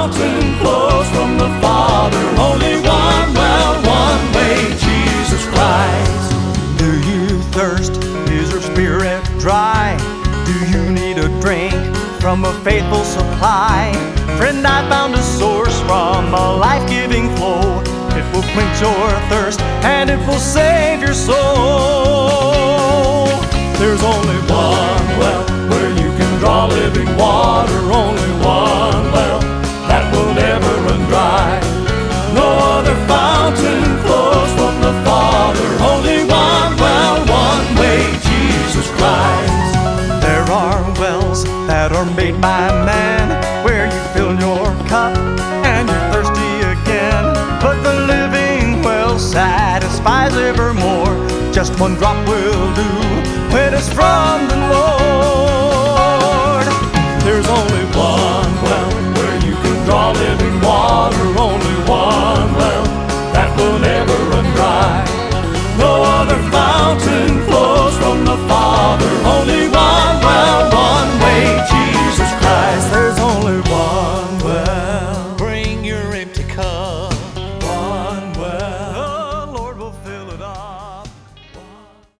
fountain flows from the Father. Only one well, one way, Jesus Christ. Do you thirst? Is your spirit dry? Do you need a drink from a faithful supply? Friend, I found a source from a life-giving flow. It will quench your thirst and it will save your soul. There's only one well where you can draw living water. Only one well that will never run dry. No other fountain flows from the Father. Only one well, one way, Jesus Christ. There are wells that are made by man, where you fill your cup and you're thirsty again. But the living well satisfies evermore. Just one drop will do when it's from the Lord. There's only